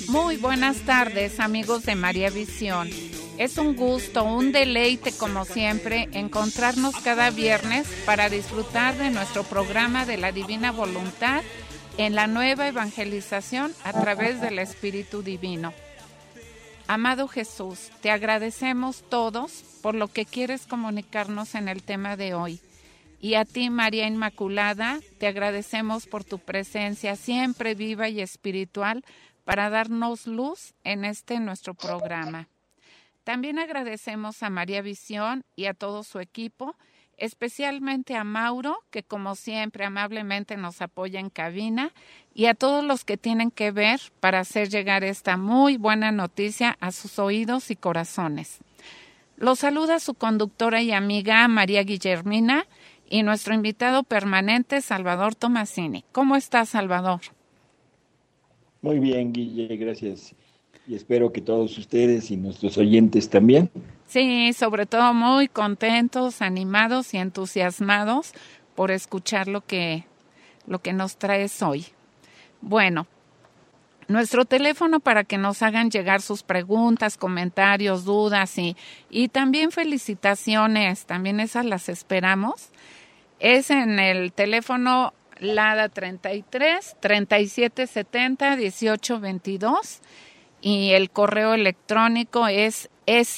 Muy buenas tardes, amigos de María Visión. Es un gusto, un deleite, como siempre, encontrarnos cada viernes para disfrutar de nuestro programa de la Divina Voluntad en la nueva evangelización a través del Espíritu Divino. Amado Jesús, te agradecemos todos por lo que quieres comunicarnos en el tema de hoy. Y a ti, María Inmaculada, te agradecemos por tu presencia siempre viva y espiritual para darnos luz en nuestro programa. También agradecemos a María Visión y a todo su equipo, especialmente a Mauro, que como siempre amablemente nos apoya en cabina, y a todos los que tienen que ver para hacer llegar esta muy buena noticia a sus oídos y corazones. Los saluda su conductora y amiga María Guillermina y nuestro invitado permanente Salvador Tomasini. ¿Cómo estás, Salvador? Muy bien, Guille, gracias. Y espero que todos ustedes y nuestros oyentes también. Sí, sobre todo muy contentos, animados y entusiasmados por escuchar lo que nos traes hoy. Bueno, nuestro teléfono para que nos hagan llegar sus preguntas, comentarios, dudas y también felicitaciones, también esas las esperamos, es en el teléfono LADA 33 3770 1822 y el correo electrónico es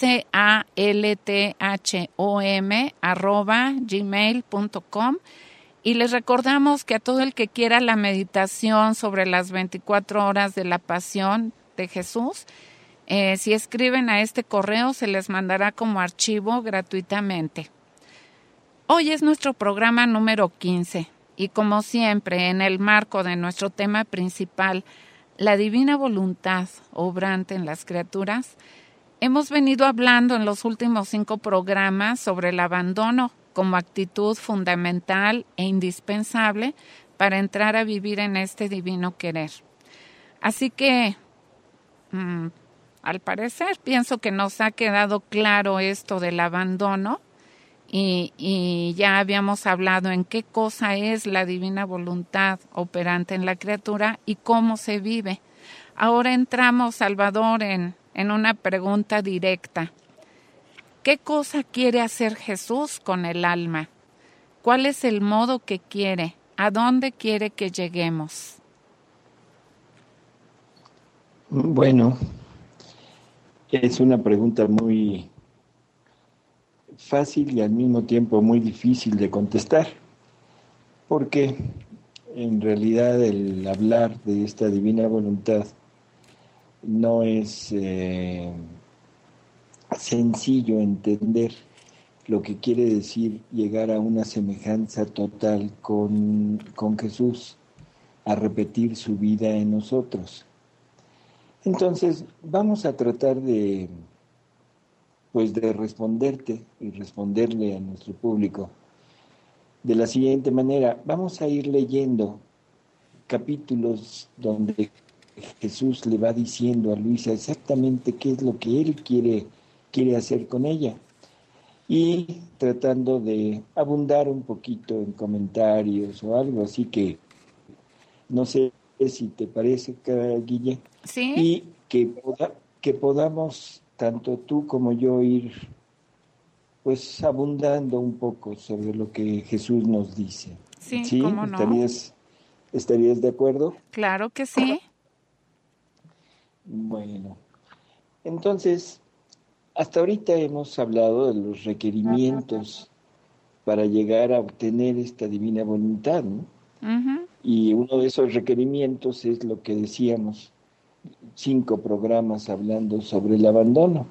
salthom@gmail.com. Y les recordamos que a todo el que quiera la meditación sobre las 24 horas de la pasión de Jesús, si escriben a este correo se les mandará como archivo gratuitamente. Hoy es nuestro programa número 15 y como siempre en el marco de nuestro tema principal, la divina voluntad obrante en las criaturas, hemos venido hablando en los últimos 5 programas sobre el abandono como actitud fundamental e indispensable para entrar a vivir en este divino querer. Así que, al parecer, pienso que nos ha quedado claro esto del abandono y ya habíamos hablado en qué cosa es la divina voluntad operante en la criatura y cómo se vive. Ahora entramos, Salvador, en una pregunta directa. ¿Qué cosa quiere hacer Jesús con el alma? ¿Cuál es el modo que quiere? ¿A dónde quiere que lleguemos? Bueno, es una pregunta muy fácil y al mismo tiempo muy difícil de contestar, porque en realidad el hablar de esta divina voluntad no es sencillo entender lo que quiere decir llegar a una semejanza total con Jesús, a repetir su vida en nosotros. Entonces, vamos a tratar de responderte y responderle a nuestro público de la siguiente manera. Vamos a ir leyendo capítulos donde Jesús le va diciendo a Luisa exactamente qué es lo que él quiere hacer con ella y tratando de abundar un poquito en comentarios o algo así, que no sé si te parece, Guille. ¿Sí? Y que podamos tanto tú como yo ir pues abundando un poco sobre lo que Jesús nos dice. Sí, ¿cómo no? ¿Estarías de acuerdo? Claro que sí. Bueno, entonces, hasta ahorita hemos hablado de los requerimientos para llegar a obtener esta divina voluntad, ¿no? Uh-huh. Y uno de esos requerimientos es lo que decíamos, 5 programas hablando sobre el abandono.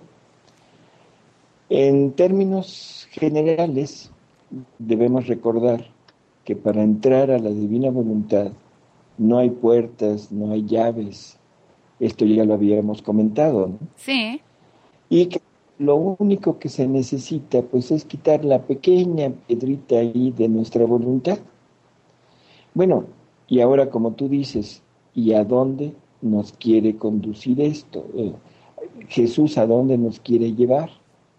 En términos generales, debemos recordar que para entrar a la divina voluntad no hay puertas, no hay llaves. Esto ya lo habíamos comentado, ¿no? Sí. Y que lo único que se necesita, pues, es quitar la pequeña piedrita ahí de nuestra voluntad. Bueno, y ahora, como tú dices, ¿y a dónde nos quiere conducir esto? Jesús, ¿a dónde nos quiere llevar?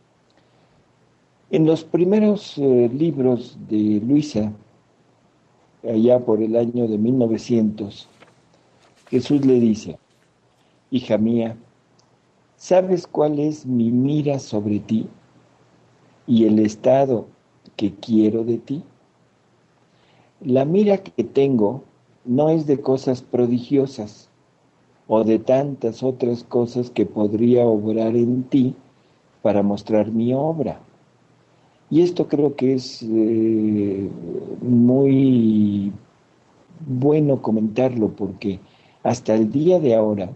En los primeros libros de Luisa, allá por el año de 1900, Jesús le dice: Hija mía, ¿sabes cuál es mi mira sobre ti y el estado que quiero de ti? La mira que tengo no es de cosas prodigiosas o de tantas otras cosas que podría obrar en ti para mostrar mi obra. Y esto creo que es muy bueno comentarlo porque hasta el día de ahora,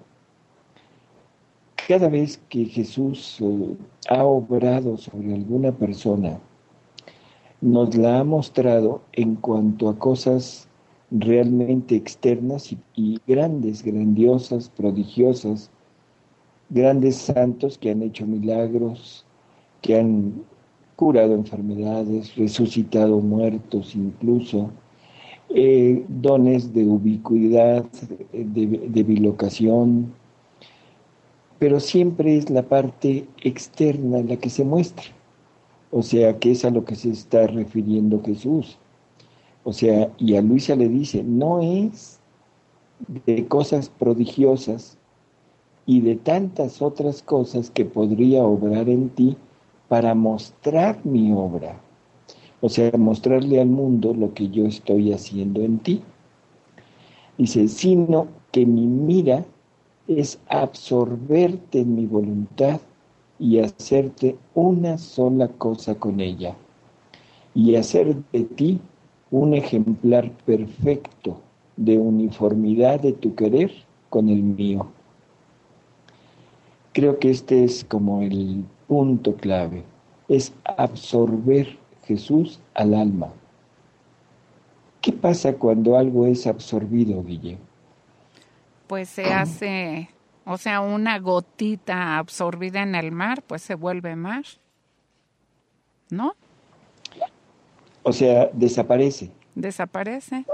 cada vez que Jesús ha obrado sobre alguna persona, nos la ha mostrado en cuanto a cosas realmente externas y grandes, grandiosas, prodigiosas, grandes santos que han hecho milagros, que han curado enfermedades, resucitado muertos incluso, dones de ubicuidad, de bilocación, pero siempre es la parte externa la que se muestra. O sea, que es a lo que se está refiriendo Jesús. O sea, y a Luisa le dice, no es de cosas prodigiosas y de tantas otras cosas que podría obrar en ti para mostrar mi obra. O sea, mostrarle al mundo lo que yo estoy haciendo en ti. Dice, sino que mi mira es absorberte en mi voluntad y hacerte una sola cosa con ella, y hacer de ti un ejemplar perfecto de uniformidad de tu querer con el mío. Creo que este es como el punto clave, es absorber Jesús al alma. ¿Qué pasa cuando algo es absorbido, Guille? Pues se hace, o sea, una gotita absorbida en el mar, pues se vuelve mar, ¿no? O sea, desaparece, Desaparece.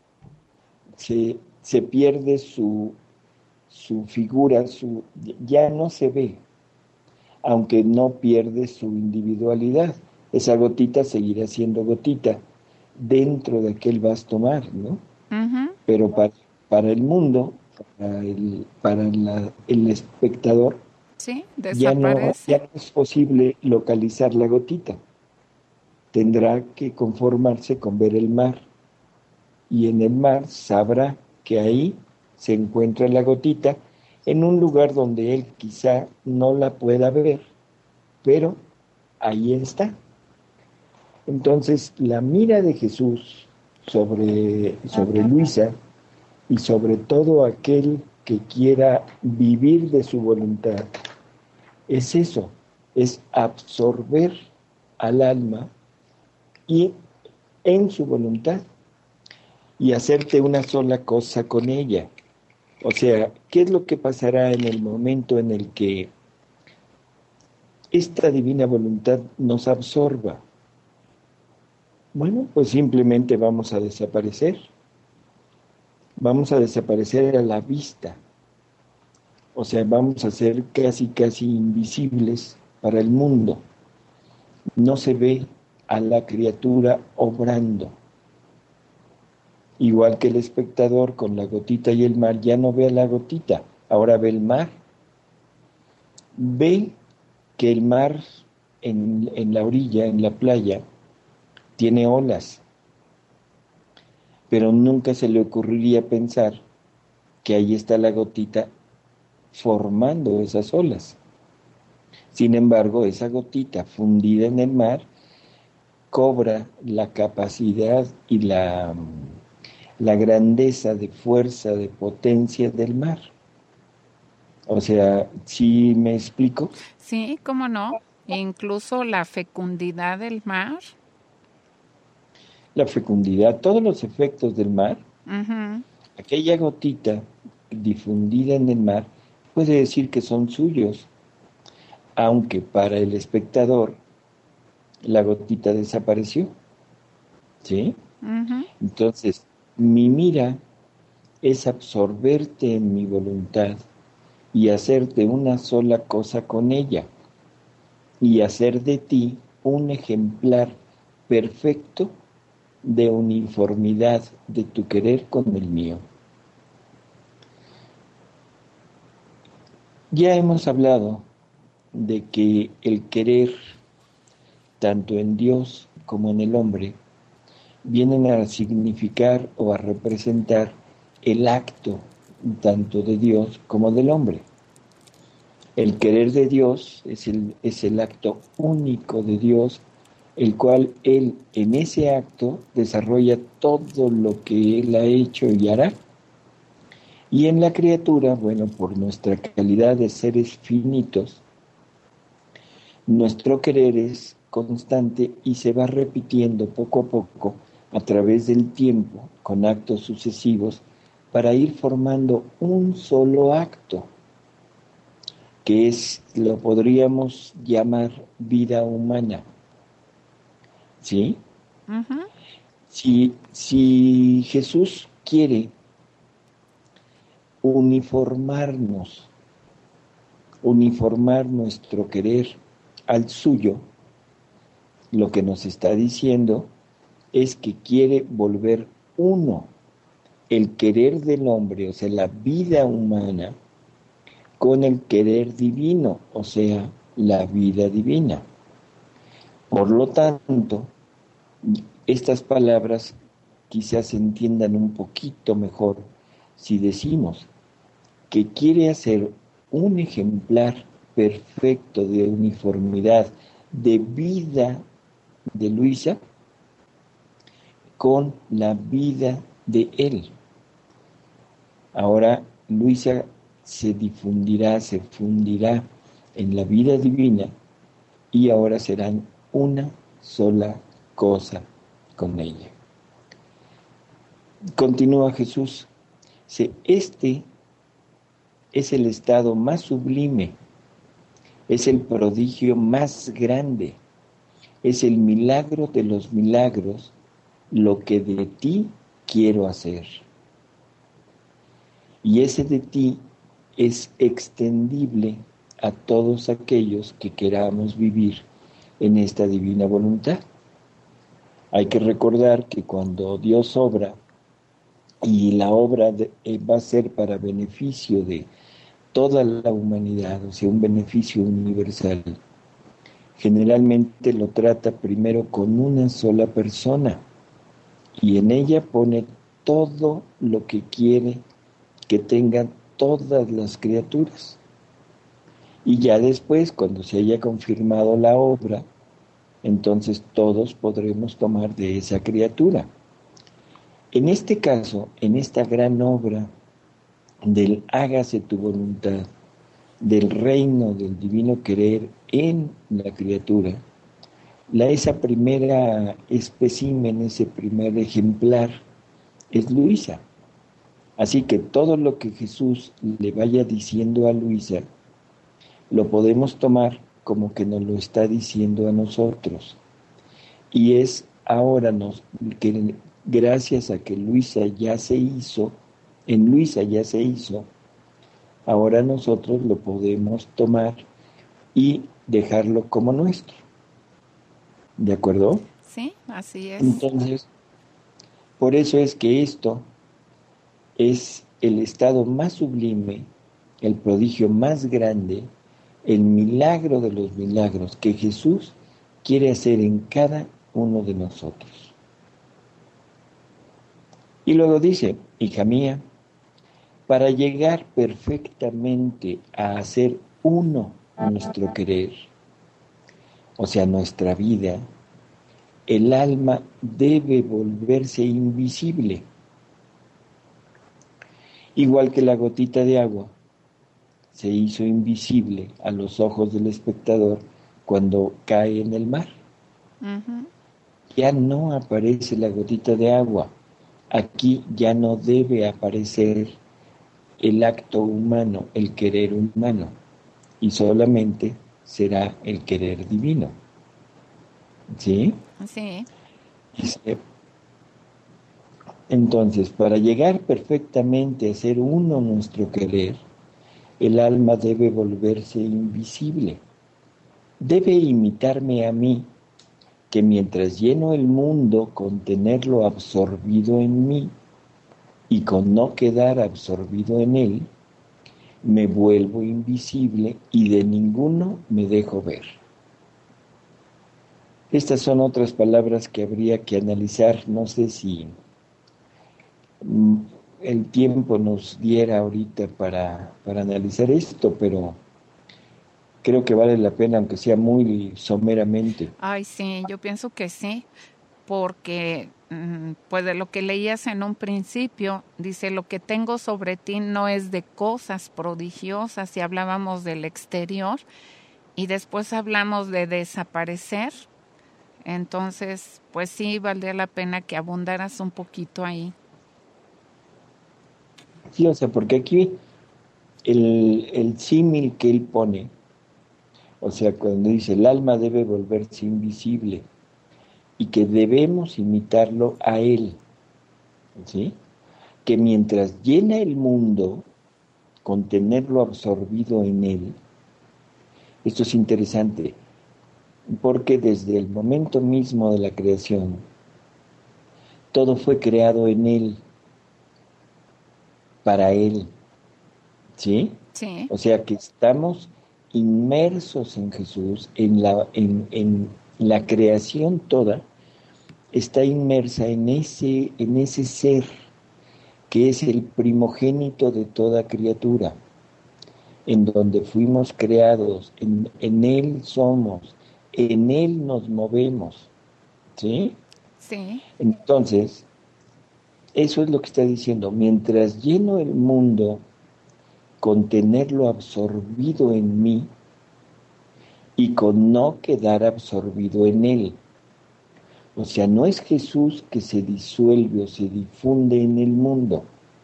se pierde su figura, ya no se ve, aunque no pierde su individualidad. Esa gotita seguirá siendo gotita dentro de aquel vasto mar, ¿no? Uh-huh. Pero para el mundo, el espectador, Sí, ya no desaparece. es posible localizar la gotita. Tendrá que conformarse con ver el mar. Y en el mar sabrá que ahí se encuentra la gotita en un lugar donde él quizá no la pueda ver, pero ahí está. Entonces, la mira de Jesús sobre Luisa y sobre todo aquel que quiera vivir de su voluntad, es eso, es absorber al alma y en su voluntad y hacerte una sola cosa con ella. O sea, ¿qué es lo que pasará en el momento en el que esta divina voluntad nos absorba? Bueno, pues simplemente vamos a desaparecer. Vamos a desaparecer a la vista. O sea, vamos a ser casi, casi invisibles para el mundo. No se ve a la criatura obrando. Igual que el espectador con la gotita y el mar ya no ve a la gotita, ahora ve el mar. Ve que el mar en la orilla, en la playa, tiene olas, pero nunca se le ocurriría pensar que ahí está la gotita formando esas olas. Sin embargo, esa gotita fundida en el mar cobra la capacidad y la grandeza de fuerza, de potencia del mar. O sea, ¿sí me explico? Sí, cómo no. Incluso la fecundidad del mar. La fecundidad, todos los efectos del mar, Uh-huh. aquella gotita difundida en el mar, puede decir que son suyos, aunque para el espectador la gotita desapareció, ¿sí? Uh-huh. Entonces, mi mira es absorberte en mi voluntad y hacerte una sola cosa con ella y hacer de ti un ejemplar perfecto de uniformidad de tu querer con el mío. Ya hemos hablado de que el querer, tanto en Dios como en el hombre, vienen a significar o a representar el acto tanto de Dios como del hombre. El querer de Dios es el acto único de Dios, el cual Él en ese acto desarrolla todo lo que Él ha hecho y hará. Y en la criatura, bueno, por nuestra calidad de seres finitos, nuestro querer es constante y se va repitiendo poco a poco a través del tiempo con actos sucesivos para ir formando un solo acto, que es, lo podríamos llamar vida humana. ¿Sí? Ujú. Si Jesús quiere uniformarnos, uniformar nuestro querer al suyo, lo que nos está diciendo es que quiere volver uno el querer del hombre, o sea, la vida humana, con el querer divino, o sea, la vida divina. Por lo tanto, estas palabras quizás se entiendan un poquito mejor si decimos que quiere hacer un ejemplar perfecto de uniformidad de vida de Luisa con la vida de él. Ahora Luisa se difundirá, se fundirá en la vida divina y ahora serán una sola cosa con ella. Continúa Jesús. Este es el estado más sublime, es el prodigio más grande, es el milagro de los milagros, lo que de ti quiero hacer. Y ese de ti es extendible a todos aquellos que queramos vivir en esta divina voluntad. Hay que recordar que cuando Dios obra, y la obra va a ser para beneficio de toda la humanidad, o sea, un beneficio universal, generalmente lo trata primero con una sola persona y en ella pone todo lo que quiere que tengan todas las criaturas. Y ya después, cuando se haya confirmado la obra, entonces todos podremos tomar de esa criatura. En este caso, en esta gran obra del hágase tu voluntad, del reino del divino querer en la criatura, esa primera espécimen, ese primer ejemplar, es Luisa. Así que todo lo que Jesús le vaya diciendo a Luisa, lo podemos tomar como que nos lo está diciendo a nosotros. Y es ahora que gracias a que Luisa ya se hizo, en Luisa ya se hizo, ahora nosotros lo podemos tomar y dejarlo como nuestro. ¿De acuerdo? Sí, así es. Entonces, por eso es que esto es el estado más sublime, el prodigio más grande, el milagro de los milagros que Jesús quiere hacer en cada uno de nosotros. Y luego dice, hija mía, para llegar perfectamente a hacer uno nuestro querer, o sea, nuestra vida, el alma debe volverse invisible, igual que la gotita de agua se hizo invisible a los ojos del espectador cuando cae en el mar. Uh-huh. Ya no aparece la gotita de agua. Aquí ya no debe aparecer el acto humano, el querer humano, y solamente será el querer divino. ¿Sí? Sí. Entonces, para llegar perfectamente a ser uno nuestro querer, el alma debe volverse invisible. Debe imitarme a mí, que mientras lleno el mundo con tenerlo absorbido en mí y con no quedar absorbido en él, me vuelvo invisible y de ninguno me dejo ver. Estas son otras palabras que habría que analizar. No sé si el tiempo nos diera ahorita para analizar esto, pero creo que vale la pena, aunque sea muy someramente. Ay, sí, yo pienso que sí, porque pues de lo que leías en un principio, dice, lo que tengo sobre ti no es de cosas prodigiosas, y hablábamos del exterior, y después hablamos de desaparecer. Entonces, pues sí, valdría la pena que abundaras un poquito ahí. Sí, o sea, porque aquí el símil que él pone, o sea, cuando dice el alma debe volverse invisible y que debemos imitarlo a él, ¿sí? Que mientras llena el mundo con tenerlo absorbido en él, esto es interesante, porque desde el momento mismo de la creación, todo fue creado en él, para él, ¿sí? Sí, O sea que estamos inmersos en Jesús, en la creación toda, está inmersa en ese ser que es el primogénito de toda criatura, en donde fuimos creados, en Él somos, en Él nos movemos, ¿sí? sí, Entonces, eso es lo que está diciendo, mientras lleno el mundo con tenerlo absorbido en mí y con no quedar absorbido en Él. O sea, no es Jesús que se disuelve o se difunde en el mundo,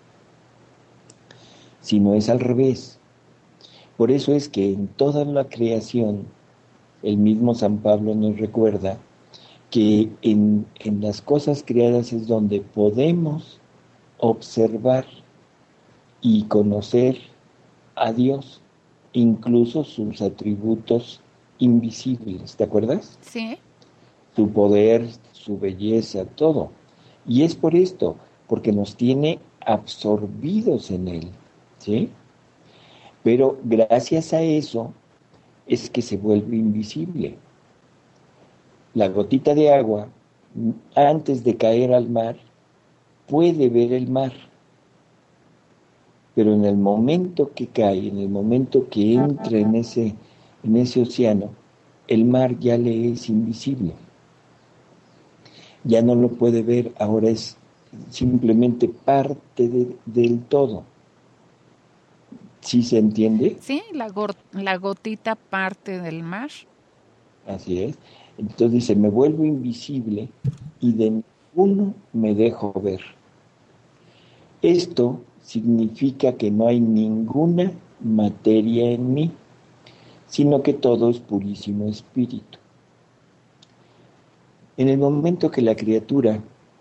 sino es al revés. Por eso es que en toda la creación, el mismo San Pablo nos recuerda que en las cosas creadas es donde podemos observar y conocer a Dios, incluso sus atributos invisibles, ¿te acuerdas? sí, Su poder, su belleza, todo. Y es por esto, porque nos tiene absorbidos en Él, ¿sí? Pero gracias a eso es que se vuelve invisible. La gotita de agua, antes de caer al mar, puede ver el mar, pero en el momento que cae, en el momento que entra en ese océano, el mar ya le es invisible, ya no lo puede ver, ahora es simplemente parte del todo. ¿Sí se entiende? sí, la gotita parte del mar. Así es. Entonces dice, me vuelvo invisible y de ninguno me dejo ver. Esto significa que no hay ninguna materia en mí, sino que todo es purísimo espíritu. En el momento que la criatura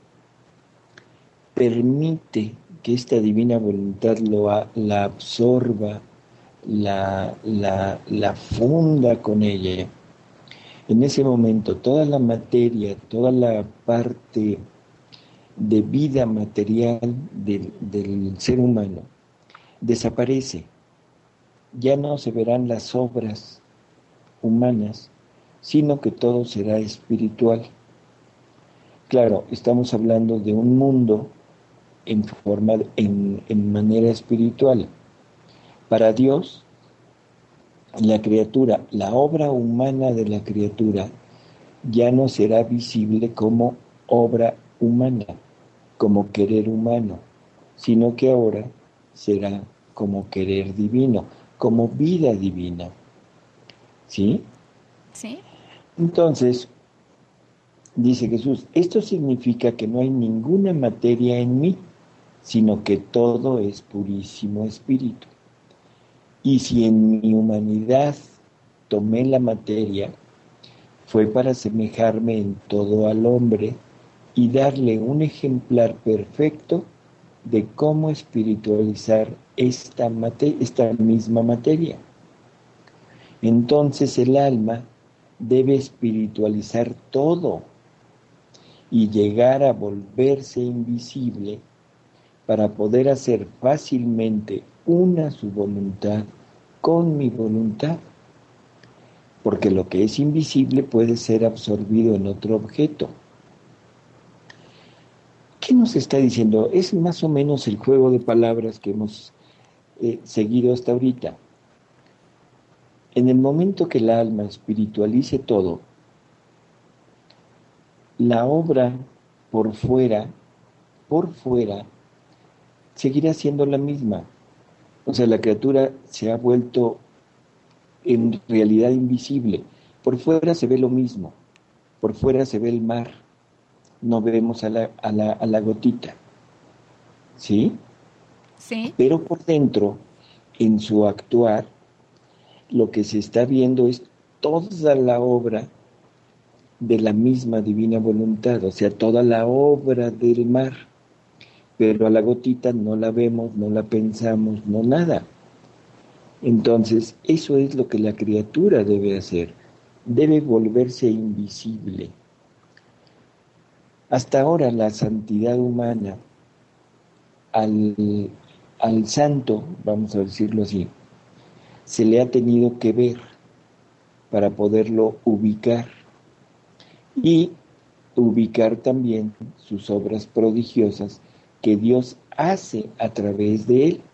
permite que esta divina voluntad la absorba, la funda con ella, en ese momento toda la materia, toda la parte de vida material del ser humano desaparece. Ya no se verán las obras humanas, sino que todo será espiritual. Claro, estamos hablando de un mundo en manera espiritual. Para Dios, la criatura, la obra humana de la criatura, ya no será visible como obra humana, como querer humano, sino que ahora será como querer divino, como vida divina. ¿Sí? Sí, Entonces, dice Jesús, esto significa que no hay ninguna materia en mí, sino que todo es purísimo espíritu. Y si en mi humanidad tomé la materia, fue para asemejarme en todo al hombre y darle un ejemplar perfecto de cómo espiritualizar esta misma materia. Entonces el alma debe espiritualizar todo y llegar a volverse invisible para poder hacer fácilmente una su voluntad con mi voluntad, porque lo que es invisible puede ser absorbido en otro objeto. ¿Qué nos está diciendo? Es más o menos el juego de palabras que hemos seguido hasta ahorita. En el momento que el alma espiritualice todo, la obra por fuera, seguirá siendo la misma. O sea, la criatura se ha vuelto en realidad invisible. Por fuera se ve lo mismo, por fuera se ve el mar, no vemos a la gotita, ¿sí? Sí. Pero por dentro, en su actuar, lo que se está viendo es toda la obra de la misma divina voluntad, o sea, toda la obra del mar, pero a la gotita no la vemos, no la pensamos, no nada. Entonces, eso es lo que la criatura debe hacer, debe volverse invisible. Hasta ahora la santidad humana, al santo, vamos a decirlo así, se le ha tenido que ver para poderlo ubicar y ubicar también sus obras prodigiosas que Dios hace a través de él.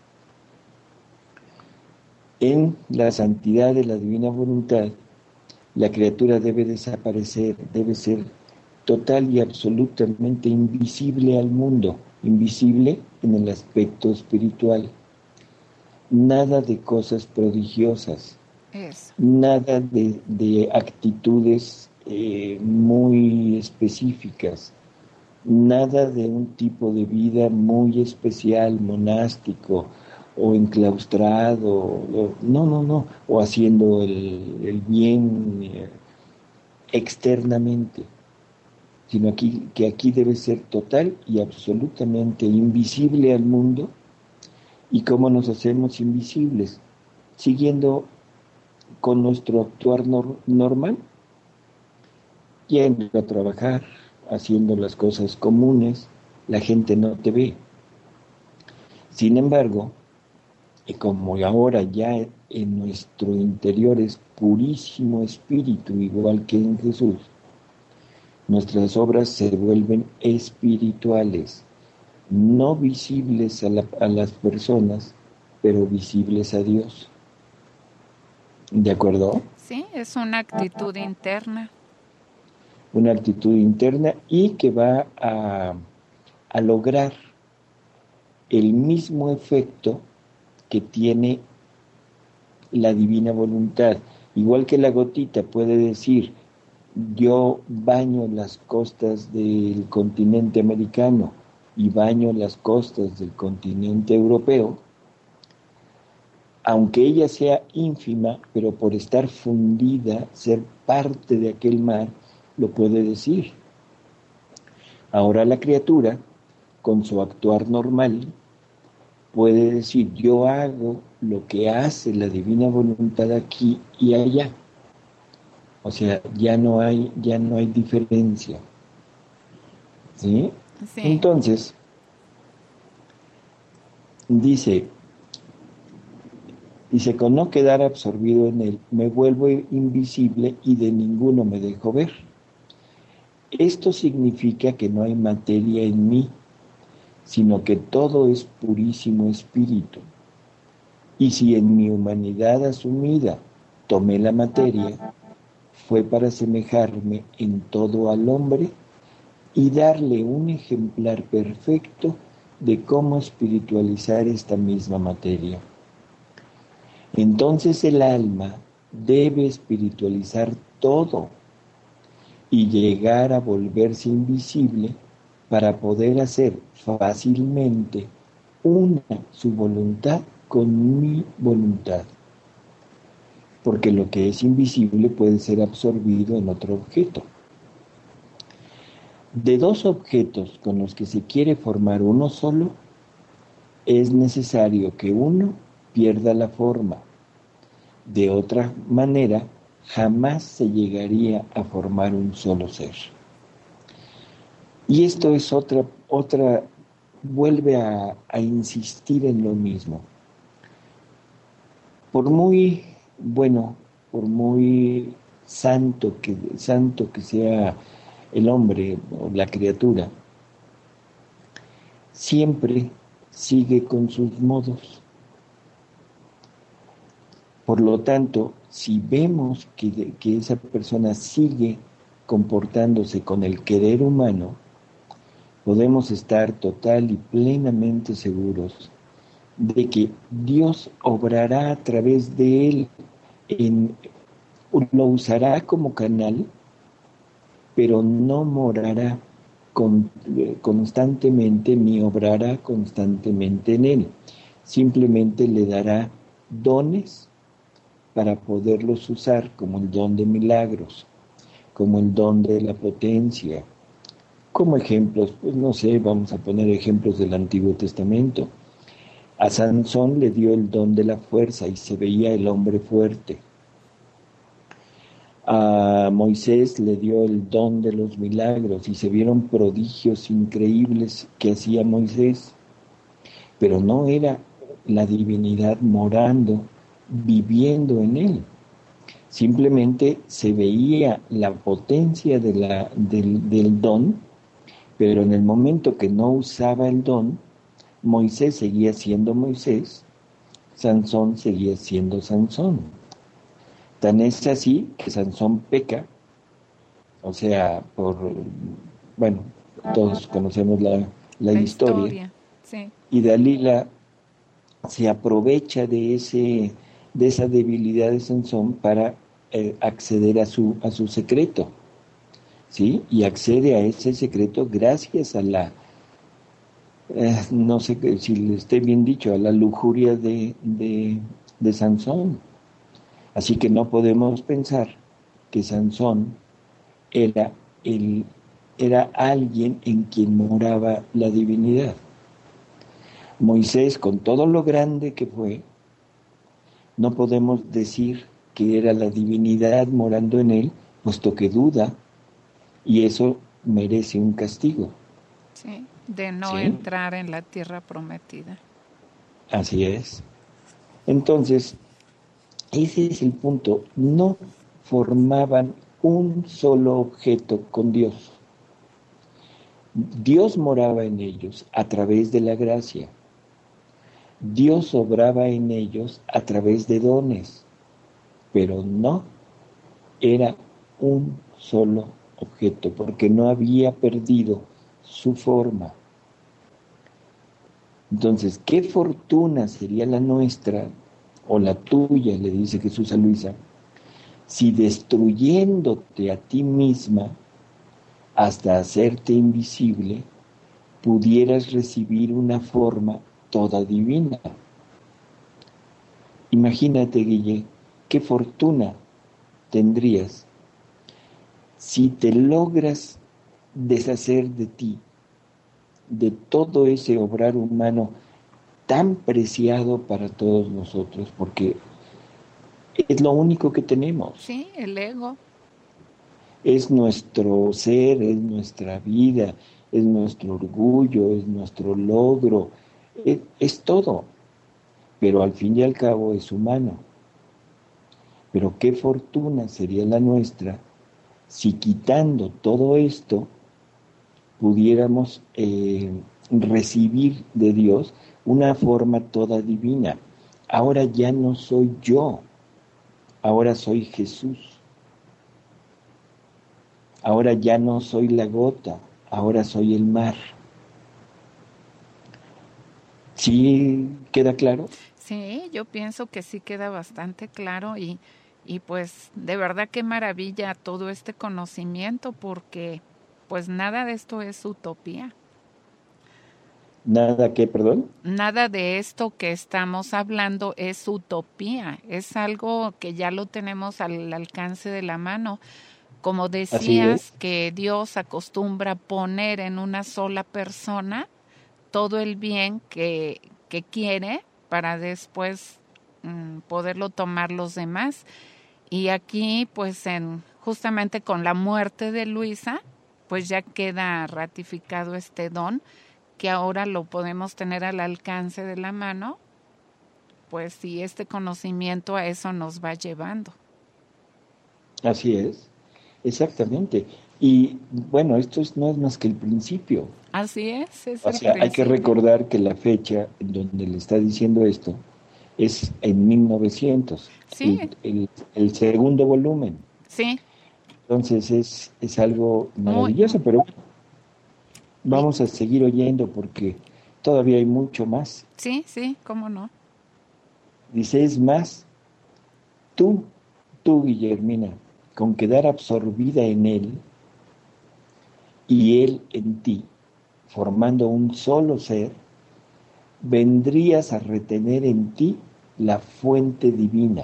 En la santidad de la divina voluntad, la criatura debe desaparecer, debe ser total y absolutamente invisible al mundo, invisible en el aspecto espiritual. Nada de cosas prodigiosas, Eso. nada de actitudes muy específicas, nada de un tipo de vida muy especial, monástico o enclaustrado, no, o haciendo el bien externamente, sino que aquí debe ser total y absolutamente invisible al mundo. ¿Y cómo nos hacemos invisibles? Siguiendo con nuestro actuar normal, yendo a trabajar, haciendo las cosas comunes, la gente no te ve. Sin embargo, como ahora ya en nuestro interior es purísimo espíritu, igual que en Jesús, nuestras obras se vuelven espirituales, no visibles a las personas, pero visibles a Dios. ¿De acuerdo? Sí, es una actitud interna. Una actitud interna y que va a lograr el mismo efecto que tiene la divina voluntad. Igual que la gotita puede decir, yo baño las costas del continente americano y baño las costas del continente europeo, aunque ella sea ínfima, pero por estar fundida, ser parte de aquel mar, lo puede decir. Ahora la criatura, con su actuar normal, puede decir, yo hago lo que hace la divina voluntad aquí y allá. O sea, ya no hay diferencia. ¿Sí? Sí. Entonces, dice, con no quedar absorbido en él, me vuelvo invisible y de ninguno me dejo ver. Esto significa que no hay materia en mí, sino que todo es purísimo espíritu. Y si en mi humanidad asumida tomé la materia, fue para asemejarme en todo al hombre y darle un ejemplar perfecto de cómo espiritualizar esta misma materia. Entonces el alma debe espiritualizar todo y llegar a volverse invisible para poder hacer fácilmente una su voluntad con mi voluntad. Porque lo que es invisible puede ser absorbido en otro objeto. De dos objetos con los que se quiere formar uno solo, es necesario que uno pierda la forma. De otra manera, jamás se llegaría a formar un solo ser. Y esto es vuelve a insistir en lo mismo. Por muy bueno, por muy santo que sea el hombre o la criatura, siempre sigue con sus modos. Por lo tanto, si vemos que esa persona sigue comportándose con el querer humano, podemos estar total y plenamente seguros de que Dios obrará a través de él, lo usará como canal, pero no morará constantemente ni obrará constantemente en él. Simplemente le dará dones para poderlos usar, como el don de milagros, como el don de la potencia, como ejemplos, pues no sé, vamos a poner ejemplos del Antiguo Testamento. A Sansón le dio el don de la fuerza y se veía el hombre fuerte. A Moisés le dio el don de los milagros y se vieron prodigios increíbles que hacía Moisés, pero no era la divinidad morando, viviendo en él. Simplemente se veía la potencia del don, pero en el momento que no usaba el don, Moisés seguía siendo Moisés, Sansón seguía siendo Sansón. Tan es así que Sansón peca, o sea, bueno, todos conocemos la La historia, historia, sí. y Dalila se aprovecha de esa debilidad de Sansón para acceder a su secreto, ¿sí? Y accede a ese secreto gracias a no sé si le esté bien dicho, a la lujuria de Sansón. Así que no podemos pensar que Sansón era, el, era alguien en quien moraba la divinidad. Moisés, con todo lo grande que fue, no podemos decir que era la divinidad morando en él, puesto que duda, y eso merece un castigo. Sí, de no ¿Sí? entrar en la tierra prometida. Así es. Entonces, ese es el punto. No formaban un solo objeto con Dios. Dios moraba en ellos a través de la gracia. Dios obraba en ellos a través de dones, pero no era un solo objeto, porque no había perdido su forma. Entonces, ¿qué fortuna sería la nuestra o la tuya, le dice Jesús a Luisa, si destruyéndote a ti misma hasta hacerte invisible, pudieras recibir una forma toda divina? Imagínate, Guille, qué fortuna tendrías si te logras deshacer de ti, de todo ese obrar humano tan preciado para todos nosotros, porque es lo único que tenemos. Sí, el ego. Es nuestro ser, es nuestra vida, es nuestro orgullo, es nuestro logro, es todo, pero al fin y al cabo es humano. Pero qué fortuna sería la nuestra si quitando todo esto pudiéramos recibir de Dios una forma toda divina. Ahora ya no soy yo, ahora soy Jesús. Ahora ya no soy la gota, ahora soy el mar. ¿Sí queda claro? Sí, yo pienso que sí queda bastante claro y pues de verdad qué maravilla todo este conocimiento porque pues nada de esto es utopía. Nada que, perdón. Nada de esto que estamos hablando es utopía, es algo que ya lo tenemos al alcance de la mano. Como Así decías, es. que Dios acostumbra poner en una sola persona todo el bien que quiere para después poderlo tomar los demás. Y aquí, pues, justamente con la muerte de Luisa, pues ya queda ratificado este don que ahora lo podemos tener al alcance de la mano pues si este conocimiento a eso nos va llevando. Así es, exactamente. Y bueno, no es más que el principio. Así es O el sea, hay que principio. recordar que la fecha en donde le está diciendo esto es en 1900, Sí, el segundo volumen. sí, Entonces es algo muy, maravilloso, pero bueno, y, vamos a seguir oyendo porque todavía hay mucho más. sí, cómo no. Dice, es más, tú, tú, Guillermina, con quedar absorbida en él y él en ti, formando un solo ser, vendrías a retener en ti la fuente divina.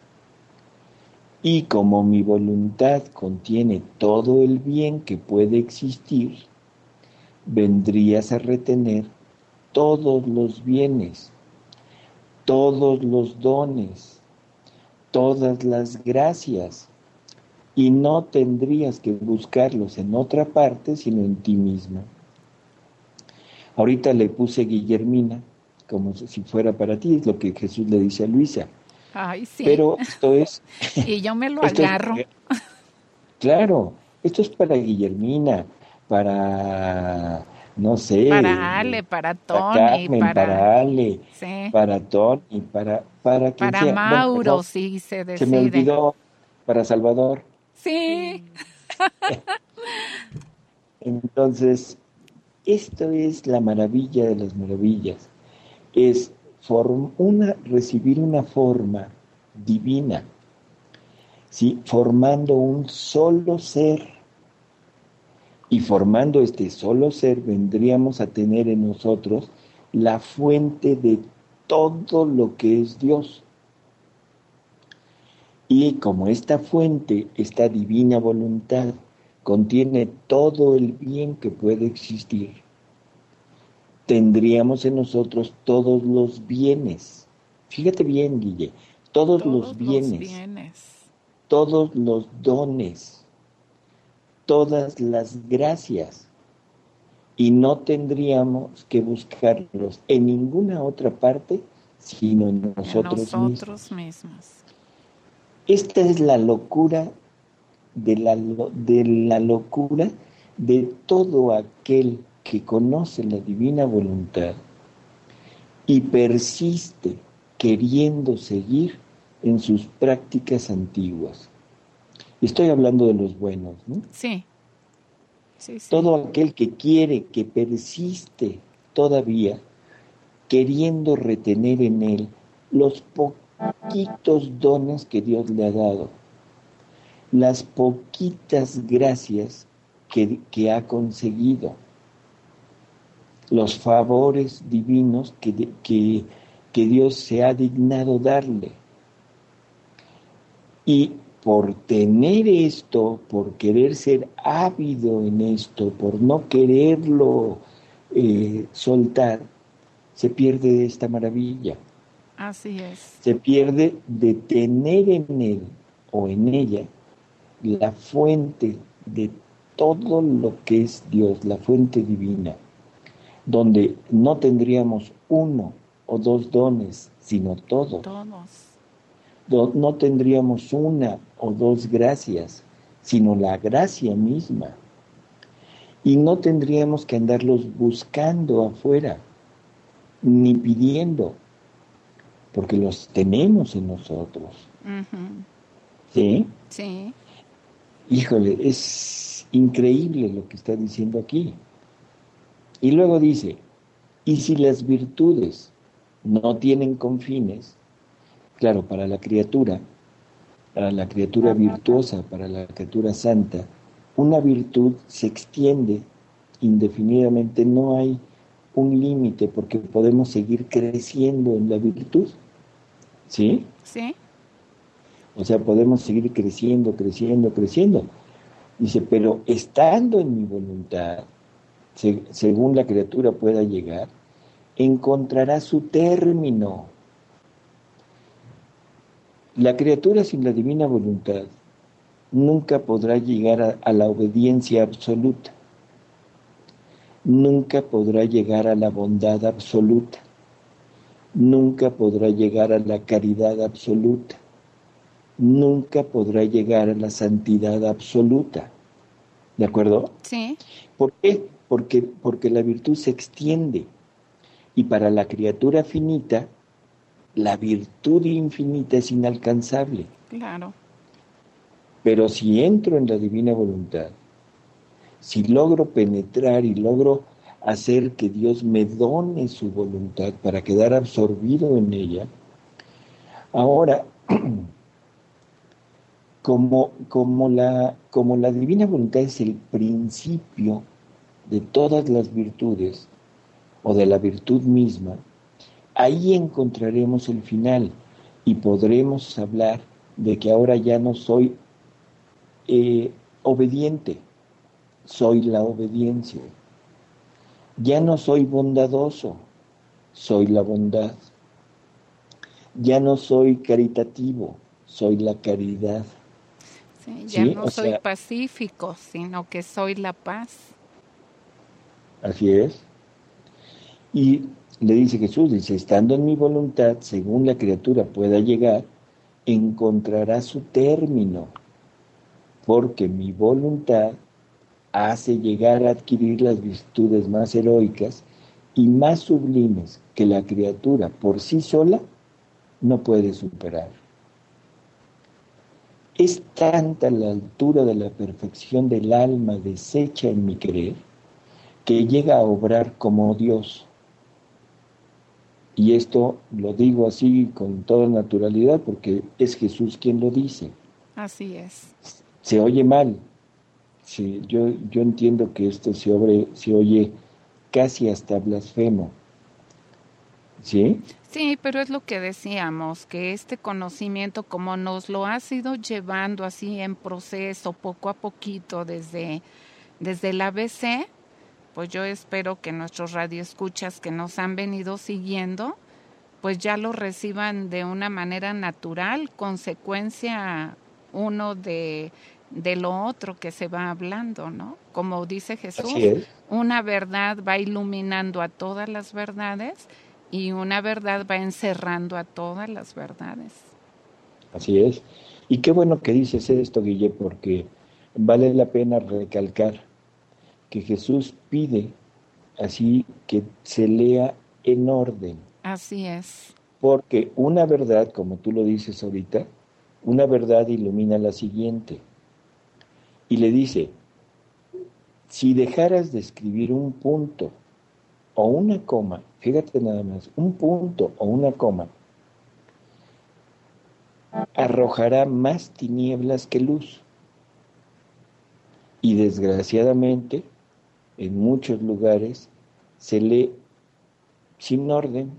Y como mi voluntad contiene todo el bien que puede existir, vendrías a retener todos los bienes, todos los dones, todas las gracias, y no tendrías que buscarlos en otra parte sino en ti misma. Ahorita le puse Guillermina, como si fuera para ti, es lo que Jesús le dice a Luisa. Ay, sí, Pero y yo me lo esto es, agarro claro, esto es para Guillermina, para, no para sé, Ale, para para Tony, Carmen, para Ale, sí, para Tony, para quien para sea. Bueno, Mauro, perdón, si se se me decide. olvidó, para Salvador. Sí, Entonces, esto es la maravilla de las maravillas, es recibir una forma divina, ¿sí? Formando un solo ser. Y formando este solo ser, vendríamos a tener en nosotros la fuente de todo lo que es Dios. Y como esta fuente, esta divina voluntad, contiene todo el bien que puede existir, tendríamos en nosotros todos los bienes. Fíjate bien, Guille, todos los todos los bienes, bienes. todos los dones, todas las gracias, y no tendríamos que buscarlos en ninguna otra parte sino en En nosotros nosotros mismos. mismos. Esta es la locura de la locura de todo aquel que conoce la divina voluntad y persiste queriendo seguir en sus prácticas antiguas. Estoy hablando de los buenos, ¿no? Sí, sí. Todo aquel que quiere, que persiste todavía queriendo retener en él los poquitos dones que Dios le ha dado, las poquitas gracias que ha conseguido, los favores divinos que Dios se ha dignado darle. Y por tener esto, por querer ser ávido en esto, por no quererlo soltar, se pierde esta maravilla. Así es. Se pierde de tener en él o en ella la fuente de todo lo que es Dios, la fuente divina, donde no tendríamos uno o dos dones, sino todos. Todos. No tendríamos una o dos gracias, sino la gracia misma. Y no tendríamos que andarlos buscando afuera, ni pidiendo, porque los tenemos en nosotros. Uh-huh. ¿Sí? Sí. Híjole, es increíble lo que está diciendo aquí. Y luego dice, y si las virtudes no tienen confines, claro, para la criatura virtuosa, para la criatura santa, una virtud se extiende indefinidamente, no hay un límite porque podemos seguir creciendo en la virtud, ¿sí? Sí. O sea, podemos seguir creciendo. Dice, pero estando en mi voluntad, según la criatura pueda llegar, encontrará su término. La criatura sin la divina voluntad nunca podrá llegar a la obediencia absoluta, nunca podrá llegar a la bondad absoluta, nunca podrá llegar a la caridad absoluta, nunca podrá llegar a la santidad absoluta. ¿De acuerdo? Sí. ¿Por qué? Porque la virtud se extiende y para la criatura finita, la virtud infinita es inalcanzable. Claro. Pero si entro en la divina voluntad, si logro penetrar y logro hacer que Dios me done su voluntad para quedar absorbido en ella, ahora, como la divina voluntad es el principio de todas las virtudes, o de la virtud misma, ahí encontraremos el final y podremos hablar de que ahora ya no soy obediente, soy la obediencia. Ya no soy bondadoso, soy la bondad. Ya no soy caritativo, soy la caridad. Sí, ya no soy pacífico, sino que soy la paz. Así es. Y le dice Jesús, dice, estando en mi voluntad, según la criatura pueda llegar, encontrará su término, porque mi voluntad hace llegar a adquirir las virtudes más heroicas y más sublimes que la criatura por sí sola no puede superar. Es tanta la altura de la perfección del alma deshecha en mi querer, que llega a obrar como Dios. Y esto lo digo así con toda naturalidad porque es Jesús quien lo dice. Así es. Se oye mal. Sí, yo entiendo que esto se oye casi hasta blasfemo. ¿Sí? Sí, pero es lo que decíamos, que este conocimiento, como nos lo ha ido llevando así en proceso, poco a poquito, desde el ABC, pues yo espero que nuestros radioescuchas que nos han venido siguiendo, pues ya lo reciban de una manera natural, consecuencia uno de lo otro que se va hablando, ¿no? Como dice Jesús, una verdad va iluminando a todas las verdades y una verdad va encerrando a todas las verdades. Así es. Y qué bueno que dices esto, Guille, porque vale la pena recalcar que Jesús pide así que se lea en orden. Así es. Porque una verdad, como tú lo dices ahorita, una verdad ilumina la siguiente. Y le dice, si dejaras de escribir un punto o una coma, fíjate nada más, un punto o una coma, arrojará más tinieblas que luz. Y desgraciadamente, en muchos lugares, se lee sin orden.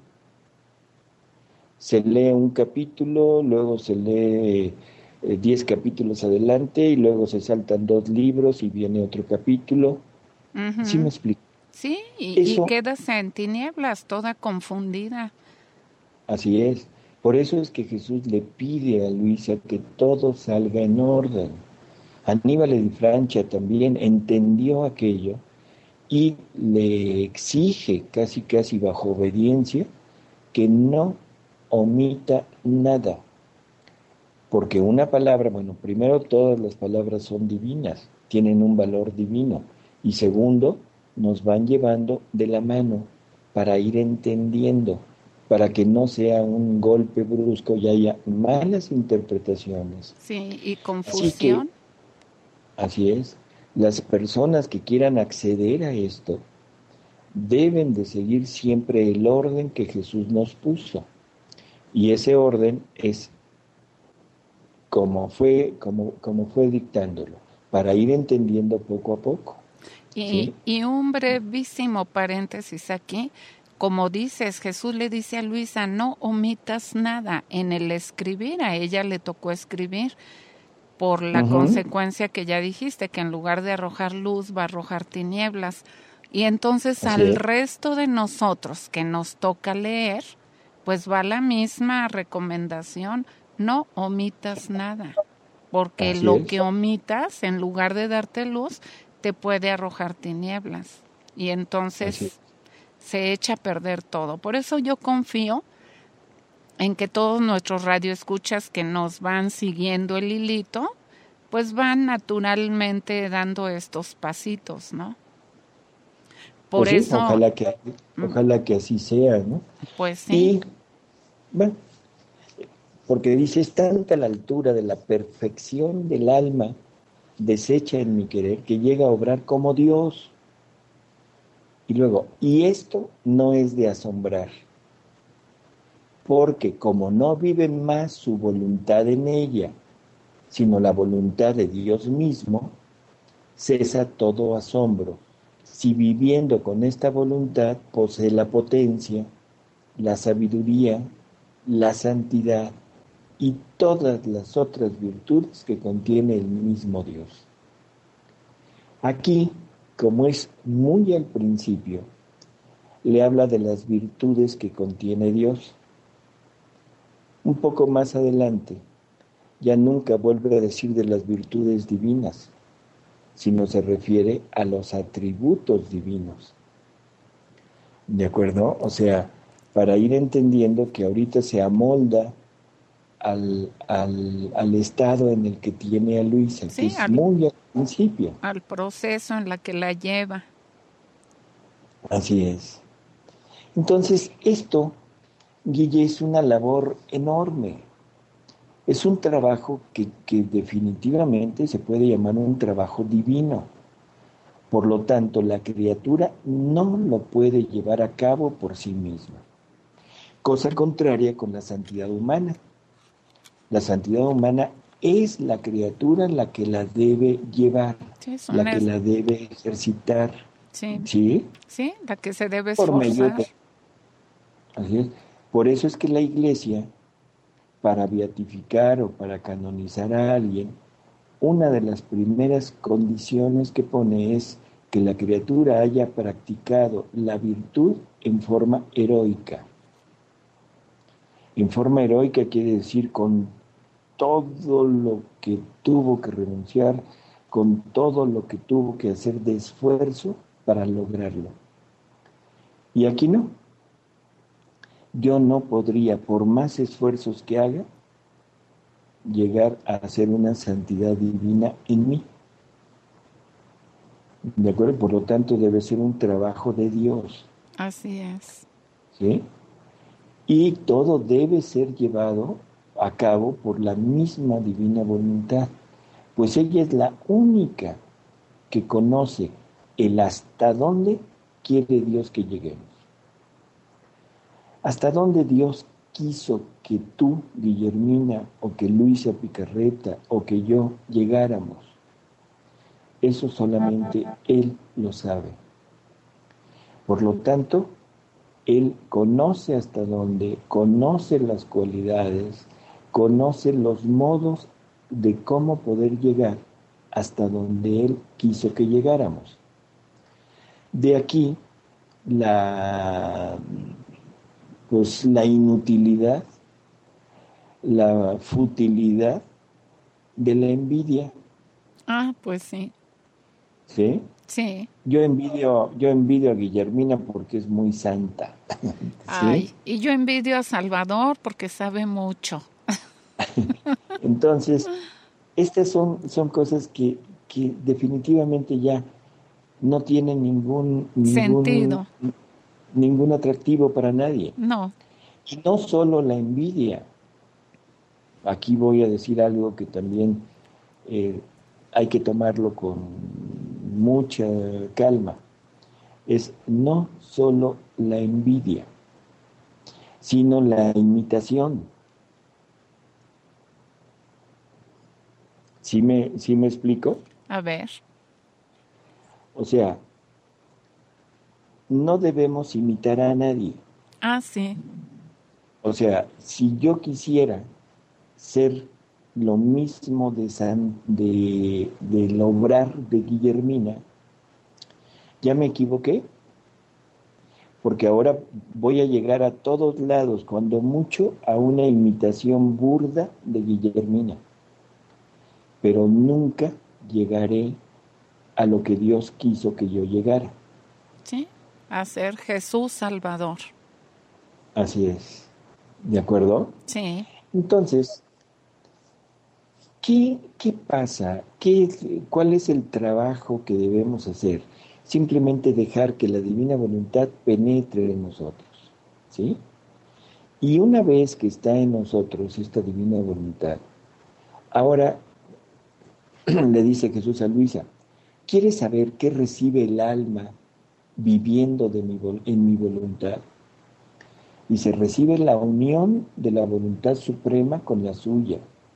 Se lee un capítulo, luego se lee 10 capítulos adelante y luego se saltan 2 libros y viene otro capítulo. Uh-huh. ¿Sí me explico? Sí, y quedas en tinieblas, toda confundida. Así es. Por eso es que Jesús le pide a Luisa que todo salga en orden. Aníbal de Francia también entendió aquello y le exige, casi bajo obediencia, que no omita nada. Porque una palabra, bueno, primero todas las palabras son divinas, tienen un valor divino. Y segundo, nos van llevando de la mano para ir entendiendo, para que no sea un golpe brusco y haya malas interpretaciones. Sí, y confusión. Así es. Las personas que quieran acceder a esto deben de seguir siempre el orden que Jesús nos puso. Y ese orden es como fue dictándolo, para ir entendiendo poco a poco. ¿Sí? Y un brevísimo paréntesis aquí. Como dices, Jesús le dice a Luisa, no omitas nada en el escribir. A ella le tocó escribir por la consecuencia que ya dijiste, que en lugar de arrojar luz va a arrojar tinieblas. Y entonces al resto de nosotros que nos toca leer, pues va la misma recomendación, no omitas nada, porque lo que omitas, en lugar de darte luz, te puede arrojar tinieblas. Y entonces se echa a perder todo. Por eso yo confío en que todos nuestros radioescuchas que nos van siguiendo el hilito, pues van naturalmente dando estos pasitos, ¿no? Por Pues sí, eso, ojalá que así sea, ¿no? pues sí, Y, bueno, porque dice, es tanta la altura de la perfección del alma deshecha en mi querer que llega a obrar como Dios. Y luego, y esto no es de asombrar, porque como no vive más su voluntad en ella, sino la voluntad de Dios mismo, cesa todo asombro. Si viviendo con esta voluntad posee la potencia, la sabiduría, la santidad y todas las otras virtudes que contiene el mismo Dios. Aquí, como es muy al principio, le habla de las virtudes que contiene Dios. Un poco más adelante, ya nunca vuelve a decir de las virtudes divinas, sino se refiere a los atributos divinos. ¿De acuerdo? O sea, para ir entendiendo que ahorita se amolda al estado en el que tiene a Luisa, que sí, es muy al principio. al proceso en la que la lleva. Así es. Entonces, esto, Guille, es una labor enorme. Es un trabajo que definitivamente se puede llamar un trabajo divino. Por lo tanto, la criatura no lo puede llevar a cabo por sí misma. Cosa contraria con la santidad humana. La santidad humana es la criatura la que la debe llevar, Sí, la que la debe ejercitar, sí, ¿sí? sí, la que se debe Por medio esforzar. de... Así es. Por eso es que la Iglesia, para beatificar o para canonizar a alguien, una de las primeras condiciones que pone es que la criatura haya practicado la virtud en forma heroica. En forma heroica quiere decir con todo lo que tuvo que renunciar, con todo lo que tuvo que hacer de esfuerzo para lograrlo. Y aquí no. Yo no podría, por más esfuerzos que haga, llegar a hacer una santidad divina en mí. ¿De acuerdo? Por lo tanto, debe ser un trabajo de Dios. Así es. ¿Sí? Y todo debe ser llevado a cabo por la misma divina voluntad, pues ella es la única que conoce el hasta dónde quiere Dios que lleguemos. Hasta dónde Dios quiso que tú, Guillermina, o que Luisa Picarreta, o que yo llegáramos. Eso solamente Él lo sabe. Por lo tanto, Él conoce hasta dónde, conoce las cualidades, conoce los modos de cómo poder llegar hasta donde Él quiso que llegáramos. De aquí pues, la inutilidad, la futilidad de la envidia. Ah, pues sí. ¿Sí? Sí. Yo envidio a Guillermina porque es muy santa. ¿Sí? Ay, y yo envidio a Salvador porque sabe mucho. Entonces, estas son cosas que definitivamente ya no tienen Sentido. ningún atractivo para nadie. No. Y no solo la envidia. Aquí voy a decir algo que también hay que tomarlo con mucha calma. Es no solo la envidia, sino la imitación. ¿Sí me explico? A ver. O sea, no debemos imitar a nadie. Ah, sí. O sea, si yo quisiera ser lo mismo del obrar de Guillermina, ya me equivoqué, porque ahora voy a llegar a todos lados, cuando mucho, a una imitación burda de Guillermina, pero nunca llegaré a lo que Dios quiso que yo llegara. Sí. A ser Jesús Salvador. Así es. ¿De acuerdo? Sí. Entonces, ¿qué pasa? ¿Cuál es el trabajo que debemos hacer? Simplemente dejar que la divina voluntad penetre en nosotros, ¿sí? Y una vez que está en nosotros esta divina voluntad, ahora le dice Jesús a Luisa, ¿quieres saber qué recibe el alma viviendo en mi voluntad? Dice, recibe la unión de la voluntad suprema con la suya.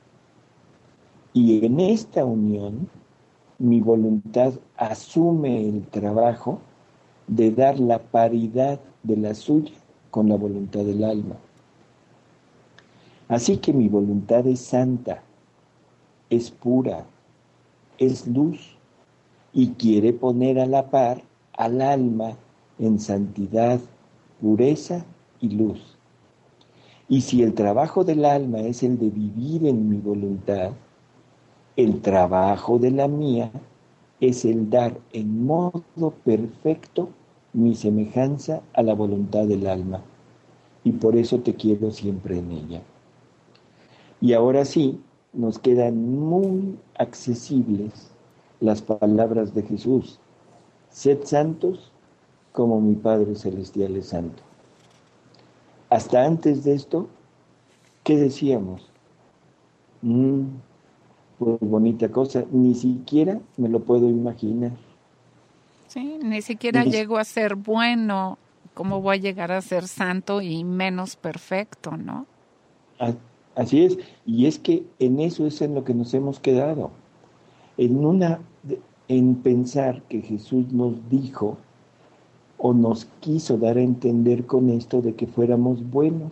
Y en esta unión, mi voluntad asume el trabajo de dar la paridad de la suya con la voluntad del alma. Así que mi voluntad es santa, es pura, es luz y quiere poner a la par al alma en santidad, pureza y luz. Y si el trabajo del alma es el de vivir en mi voluntad, el trabajo de la mía es el dar en modo perfecto mi semejanza a la voluntad del alma. Y por eso te quiero siempre en ella. Y ahora sí, nos quedan muy accesibles las palabras de Jesús. Sed santos como mi Padre Celestial es santo. Hasta antes de esto, ¿qué decíamos? Pues bonita cosa, ni siquiera me lo puedo imaginar. Sí, ni siquiera Ni, llego a ser bueno. ¿Cómo voy a llegar a ser santo y menos perfecto, no? a- Así es, y es que en eso es en lo que nos hemos quedado, en en pensar que Jesús nos dijo o nos quiso dar a entender con esto de que fuéramos buenos.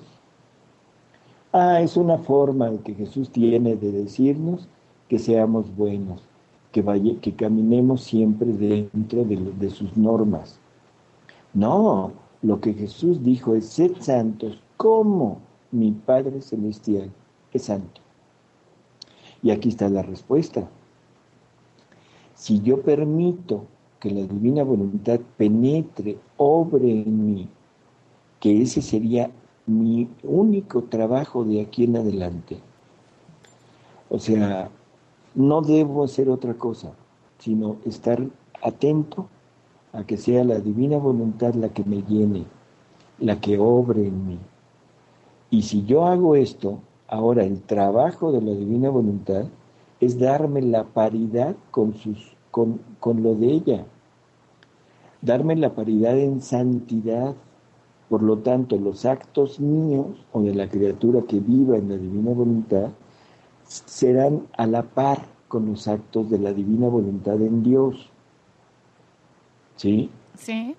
Es una forma que Jesús tiene de decirnos que seamos buenos, que caminemos siempre dentro de sus normas. No, lo que Jesús dijo es, sed santos como mi Padre Celestial es santo. Y aquí está la respuesta. Si yo permito que la divina voluntad penetre, obre en mí, que ese sería mi único trabajo de aquí en adelante. O sea, no debo hacer otra cosa, sino estar atento a que sea la divina voluntad la que me llene, la que obre en mí. Y si yo hago esto, ahora el trabajo de la divina voluntad es darme la paridad con lo de ella, darme la paridad en santidad. Por lo tanto, los actos míos o de la criatura que viva en la divina voluntad serán a la par con los actos de la divina voluntad en Dios. ¿Sí? Sí,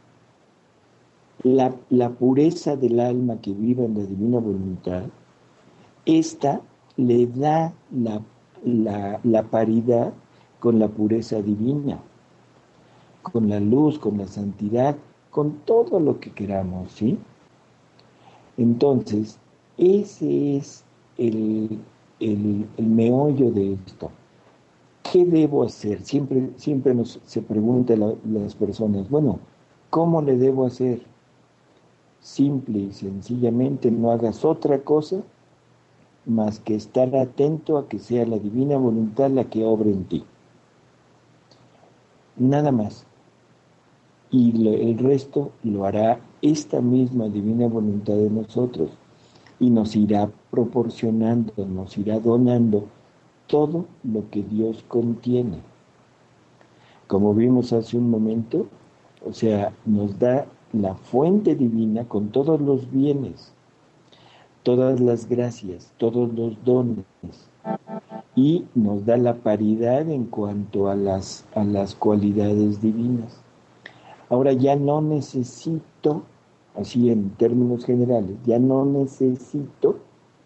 La pureza del alma que viva en la divina voluntad, esta le da la paridad con la pureza divina, con la luz, con la santidad, con todo lo que queramos, ¿sí? Entonces, ese es el meollo de esto. ¿Qué debo hacer? Siempre se preguntan las personas, bueno, ¿cómo le debo hacer? Simple y sencillamente no hagas otra cosa más que estar atento a que sea la divina voluntad la que obre en ti. Nada más. Y el resto lo hará esta misma divina voluntad de nosotros y nos irá proporcionando, nos irá donando todo lo que Dios contiene. Como vimos hace un momento, o sea, nos da la fuente divina con todos los bienes, todas las gracias, todos los dones, y nos da la paridad en cuanto a las cualidades divinas. Ahora ya no necesito, así en términos generales, ya no necesito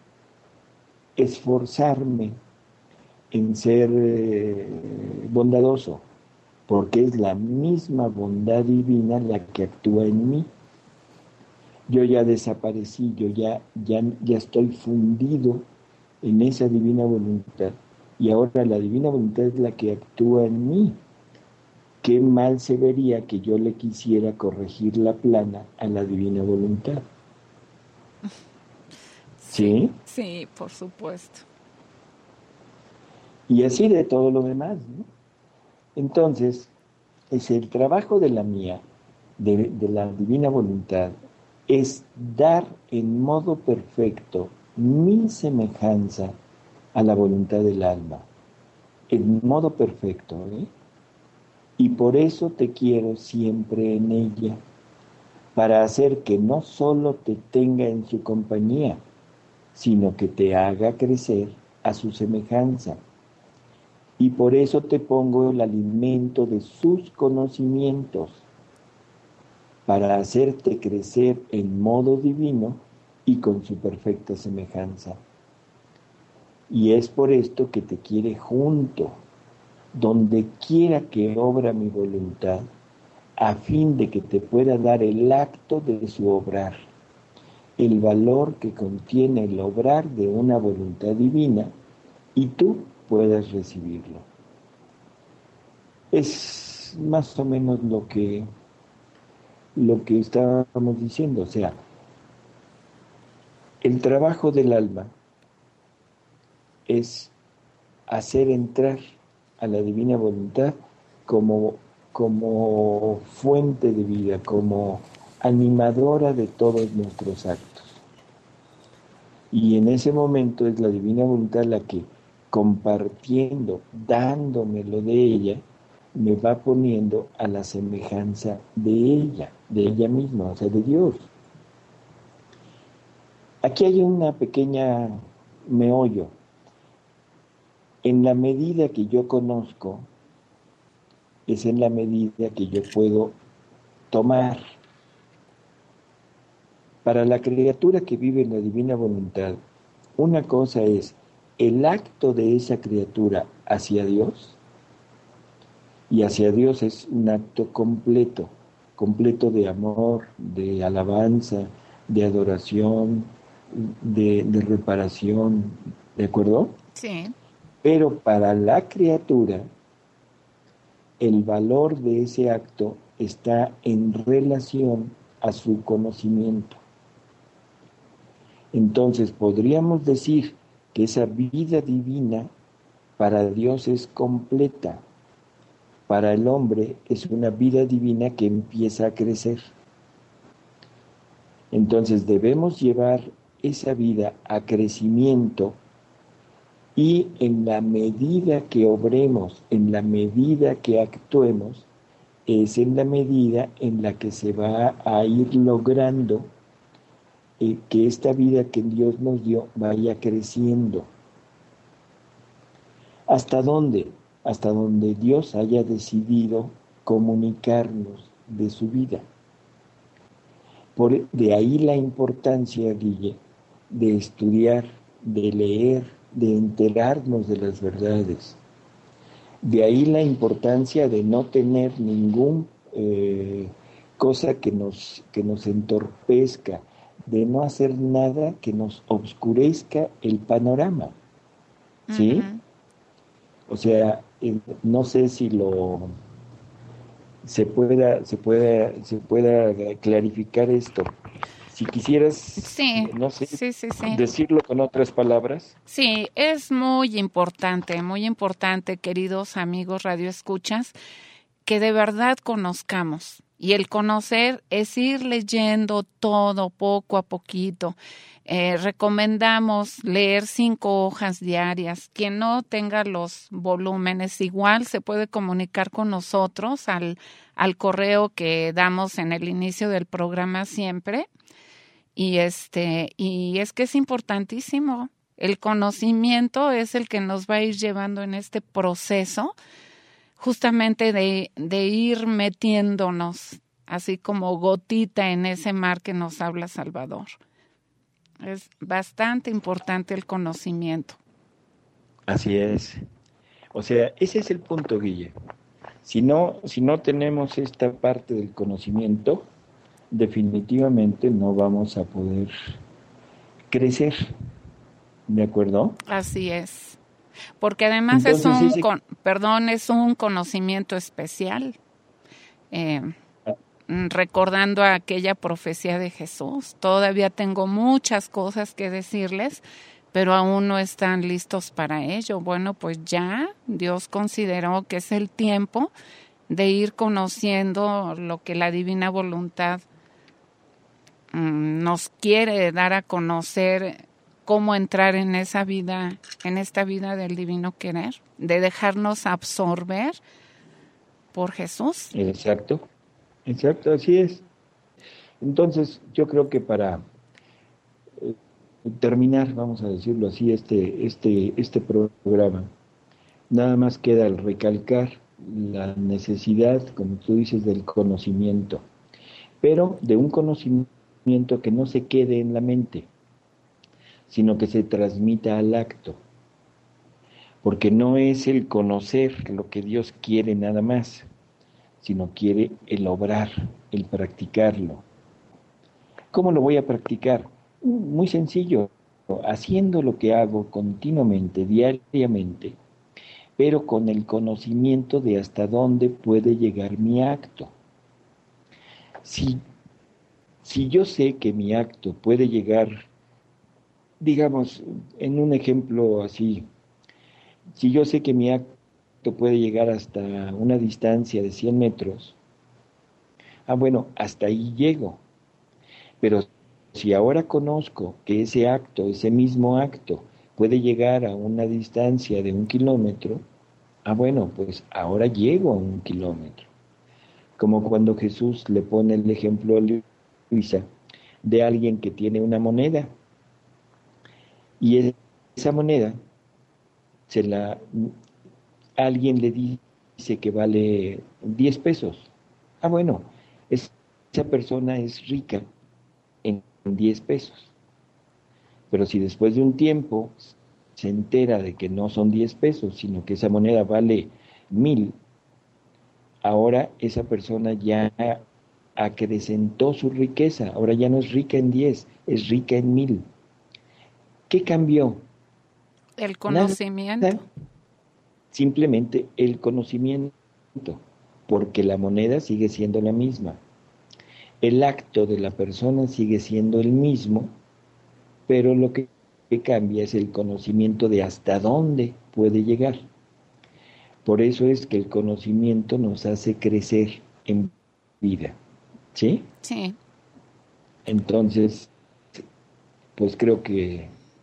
esforzarme en ser bondadoso, porque es la misma bondad divina la que actúa en mí. Yo ya desaparecí, ya estoy fundido en esa divina voluntad. Y ahora la divina voluntad es la que actúa en mí. Qué mal se vería que yo le quisiera corregir la plana a la divina voluntad. ¿Sí? Sí, por supuesto. Y así de todo lo demás, ¿no? Entonces, es el trabajo de la mía, de la divina voluntad, es dar en modo perfecto mi semejanza a la voluntad del alma, en modo perfecto, ¿eh? Y por eso te quiero siempre en ella, para hacer que no solo te tenga en su compañía, sino que te haga crecer a su semejanza. Y por eso te pongo el alimento de sus conocimientos, para hacerte crecer en modo divino y con su perfecta semejanza. Y es por esto que te quiere junto, donde quiera que obra mi voluntad, a fin de que te pueda dar el acto de su obrar, el valor que contiene el obrar de una voluntad divina, y tú puedas recibirlo. Es más o menos lo que estábamos diciendo, o sea, el trabajo del alma es hacer entrar a la divina voluntad como fuente de vida, como animadora de todos nuestros actos. Y en ese momento es la divina voluntad la que, compartiendo, dándomelo de ella, me va poniendo a la semejanza de ella misma, o sea, de Dios. Aquí hay una pequeña meollo. En la medida que yo conozco, es en la medida que yo puedo tomar. Para la criatura que vive en la divina voluntad, una cosa es el acto de esa criatura hacia Dios, y hacia Dios es un acto completo, completo de amor, de alabanza, de adoración, de reparación, ¿de acuerdo? Sí. Pero para la criatura, el valor de ese acto está en relación a su conocimiento. Entonces podríamos decir que esa vida divina para Dios es completa. Para el hombre es una vida divina que empieza a crecer. Entonces debemos llevar esa vida a crecimiento, y en la medida que obremos, en la medida que actuemos, es en la medida en la que se va a ir logrando que esta vida que Dios nos dio vaya creciendo. ¿Hasta dónde? Hasta donde Dios haya decidido comunicarnos de su vida. De ahí la importancia, Guille, de estudiar, de leer, de enterarnos de las verdades. De ahí la importancia de no tener ningún cosa que nos entorpezca, de no hacer nada que nos obscurezca el panorama, ¿sí? O sea, no sé si se pueda clarificar esto. Si quisieras, Sí, no sé, sí. decirlo con otras palabras. Sí, es muy importante, queridos amigos radioescuchas, que de verdad conozcamos. Y el conocer es ir leyendo todo poco a poquito. Recomendamos leer 5 hojas diarias. Quien no tenga los volúmenes, igual se puede comunicar con nosotros al correo que damos en el inicio del programa siempre. Y es que es importantísimo. El conocimiento es el que nos va a ir llevando en este proceso, justamente de ir metiéndonos, así como gotita en ese mar que nos habla Salvador. Es bastante importante el conocimiento. Así es. O sea, ese es el punto, Guille. Si no tenemos esta parte del conocimiento, definitivamente no vamos a poder crecer. ¿De acuerdo? Así es. Porque además es un conocimiento especial. recordando aquella profecía de Jesús. Todavía tengo muchas cosas que decirles, pero aún no están listos para ello. Bueno, pues ya Dios consideró que es el tiempo de ir conociendo lo que la divina voluntad nos quiere dar a conocer, cómo entrar en esa vida, en esta vida del divino querer, de dejarnos absorber por Jesús. Exacto, así es. Entonces, yo creo que para terminar, vamos a decirlo así, este programa, nada más queda el recalcar la necesidad, como tú dices, del conocimiento, pero de un conocimiento que no se quede en la mente, sino que se transmita al acto, porque no es el conocer lo que Dios quiere nada más, sino quiere el obrar, el practicarlo. ¿Cómo lo voy a practicar? Muy sencillo, haciendo lo que hago continuamente, diariamente, pero con el conocimiento de hasta dónde puede llegar mi acto. Si yo sé que mi acto puede llegar, digamos, en un ejemplo así, si yo sé que mi acto puede llegar hasta una distancia de 100 metros, bueno, hasta ahí llego. Pero si ahora conozco que ese acto, ese mismo acto, puede llegar a una distancia de 1 kilómetro, bueno, pues ahora llego a 1 kilómetro. Como cuando Jesús le pone el ejemplo a Luisa de alguien que tiene una moneda y esa moneda alguien le dice que vale 10 pesos. Bueno, esa persona es rica en 10 pesos. Pero si después de un tiempo se entera de que no son 10 pesos, sino que esa moneda vale 1000, ahora esa persona ya acrecentó su riqueza, ahora ya no es rica en 10, es rica en 1000. ¿Qué cambió? El conocimiento. Nada, simplemente el conocimiento, porque la moneda sigue siendo la misma. El acto de la persona sigue siendo el mismo, pero lo que cambia es el conocimiento de hasta dónde puede llegar. Por eso es que el conocimiento nos hace crecer en vida. ¿Sí? Sí. Entonces, pues creo que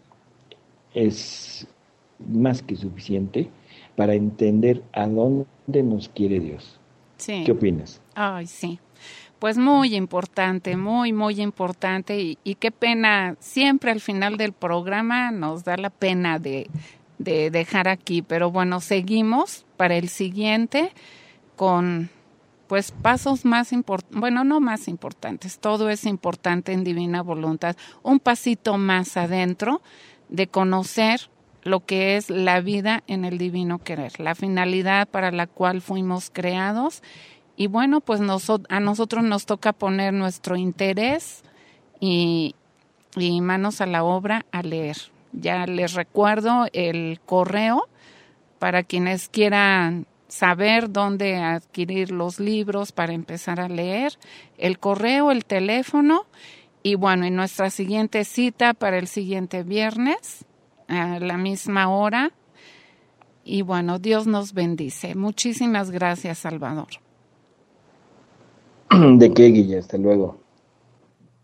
es más que suficiente para entender a dónde nos quiere Dios. Sí. ¿Qué opinas? Ay, sí. Pues muy importante, muy, muy importante. Y qué pena, siempre al final del programa nos da la pena de dejar aquí. Pero bueno, seguimos para el siguiente con pues pasos más importantes, bueno, no más importantes, todo es importante en Divina Voluntad. Un pasito más adentro de conocer lo que es la vida en el divino querer, la finalidad para la cual fuimos creados. Y bueno, pues a nosotros nos toca poner nuestro interés y manos a la obra a leer. Ya les recuerdo el correo para quienes quieran saber dónde adquirir los libros para empezar a leer, el correo, el teléfono y bueno, y nuestra siguiente cita para el siguiente viernes a la misma hora. Y bueno, Dios nos bendice. Muchísimas gracias, Salvador. ¿De qué, Guilla? Hasta luego.